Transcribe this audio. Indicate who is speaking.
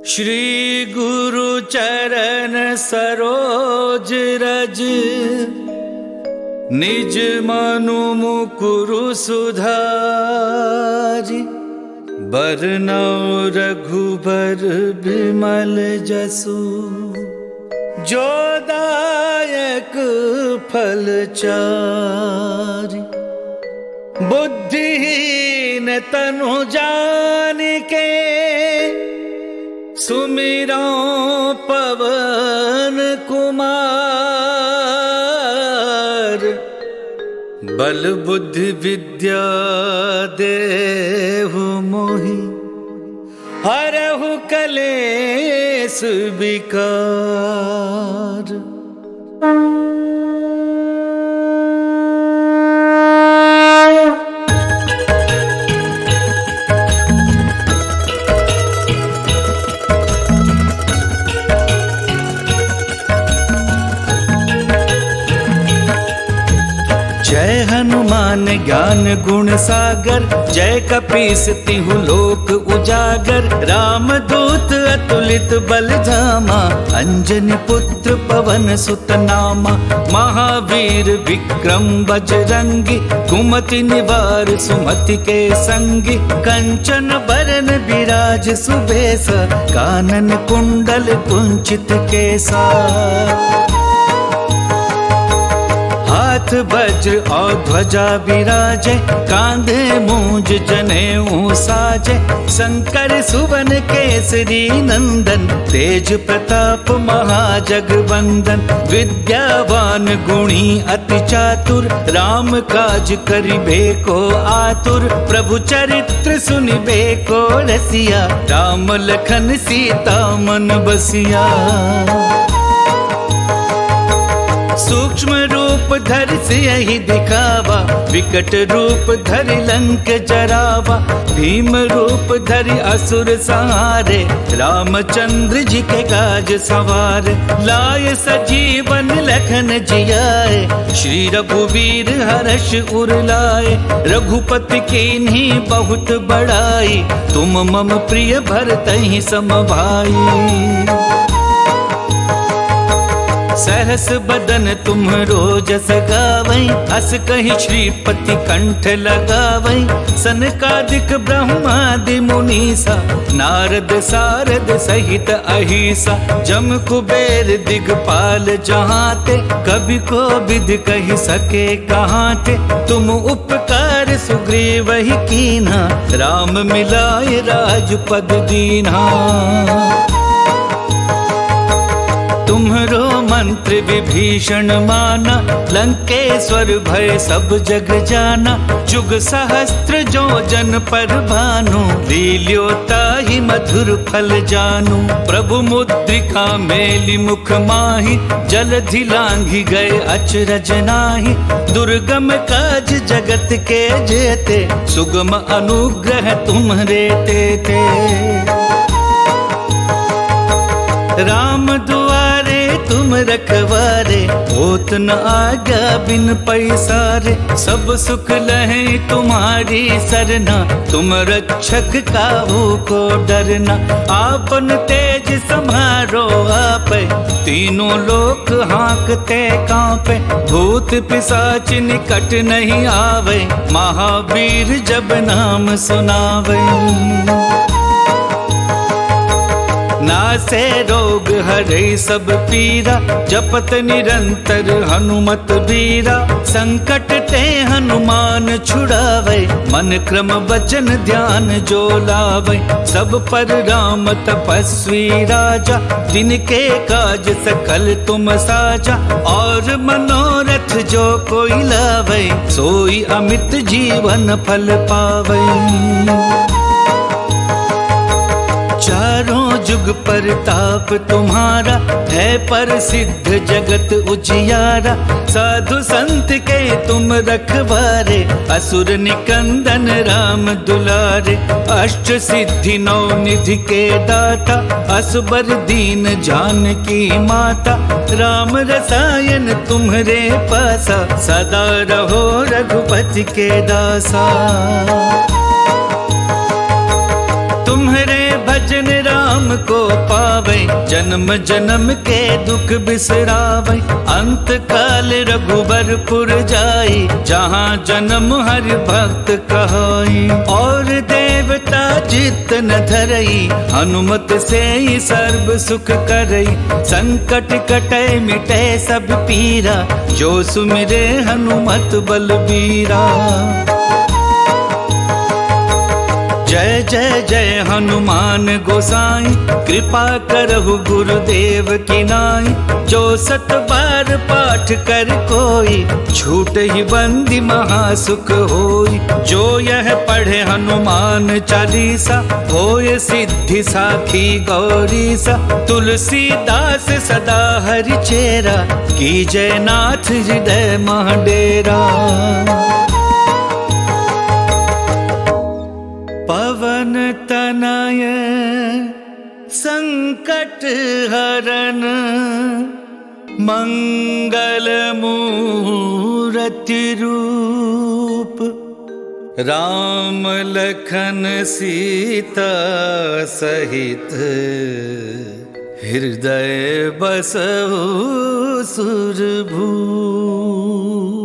Speaker 1: श्री गुरु चरण सरोज रज, निज मनु मुकुरु सुधारि। बरनौ रघुबर बिमल जसु, जो दायक फल चारि। बुद्धिहीन तनु जानिके, सुमिरौ पवन कुमार। बल बुद्धि विद्या देहु मोहि, हरहु कलेस विकार। जय हनुमान ज्ञान गुण सागर, जय कपीस तिहु लोक उजागर। राम दूत अतुलित बल धामा, अंजनी पुत्र पवन सुत नामा। महावीर विक्रम बजरंगी, कुमति निवार सुमति के संगी। कंचन बरन विराज सुबेस, कानन कुंडल कुंचित केसा। हाथ वज्र और ध्वजा विराजे, कांधे मूंज जनेऊ साजे। शंकर सुवन केसरी नंदन, तेज प्रताप महाजगवंदन। विद्यावान गुणी अति चातुर, राम काज करिबे को आतुर। प्रभु चरित्र सुनिबे को रसिया, राम लखन सीता मन बसिया। सूक्ष्म रूप धरि सियहि दिखावा, विकट रूप धरि लंक जरावा। भीम रूप धरि असुर संहारे, रामचंद्र जी के काज सवारे। लाय सजीवन लखन जियाए, श्री रघुवीर हर्ष उर लाए। रघुपति कीन्ही बहुत बड़ाई, तुम मम प्रिय भरतहि सम भाई। सहस बदन तुम्हरो जस गावै, अस कहि श्रीपति कंठ लगावै। सनकादिक ब्रह्मादि मुनीसा, नारद सारद सहित अहिसा। जम कुबेर दिगपाल जहाते, कवि कोविद कहि सके कहाते। तुम उपकार सुग्रीवहि कीन्हा, राम मिलाय राजपद दीन्हा। तुम्हरो मंत्र विभीषण माना, लंकेश्वर भय सब जग जाना। जुग सहस्त्र जो जन पर भानु, लील्योताहि मधुर फल जानू। प्रभु मुद्रिका मेलि मुख माहि, जलधि लांघि गए अचरज नाहि। दुर्गम काज जगत के जेते, सुगम अनुग्रह तुम्हरे तेते। राम दुआरे तुम रखवारे, होत न आज्ञा बिन पैसारे। सब सुख लहे तुम्हारी सरना, तुम रक्षक काहू को डरना। आपन तेज सम्हारो आपै, तीनों लोक हाँकते कांपे। भूत पिशाच निकट नहीं आवे, महावीर जब नाम सुनावे। नासे रोग हरे सब पीरा, जपत निरंतर हनुमत बीरा। संकट ते हनुमान छुड़ावे, मन क्रम वचन ध्यान जो लावे। सब पर राम तपस्वी राजा, जिनके काज सकल तुम साजा। और मनोरथ जो कोई लावे, सोई अमित जीवन फल पावे। चारों जुग परताप तुम्हारा, है प्रसिद्ध जगत उजियारा। साधु संत के तुम रखवारे, असुर निकंदन राम दुलारे। अष्ट सिद्धि नौ निधि के दाता, असबर दीन जानकी माता। राम रसायन तुम्हरे पासा, सदा रहो रघुपति के दासा। तुम्हरे भजन राम को जन्म जन्म के दुख बिसरावै, अंत काल रघुबरपुर जाई, जहाँ जन्म हरि भक्त कहाई। और देवता चित्त न धरई, हनुमत से ही सर्व सुख करई। संकट कटै मिटै सब पीरा, जो सुमिरे हनुमत बलबीरा। जय जय जय हनुमान गोसाई, कृपा करहु गुरुदेव की नाई। जो सत बार पाठ कर कोई, छूट ही बंदी महासुख होई। जो यह पढ़े हनुमान चालीसा, होय सिद्धि साखी गौरीसा। तुलसीदास सदा हरि चेरा, की जय नाथ हृदय मह डेरा। पवन तनय संकट हरन, मंगल मूरति रूप। राम लखन सीता सहित, हृदय बसहु सुरभूप।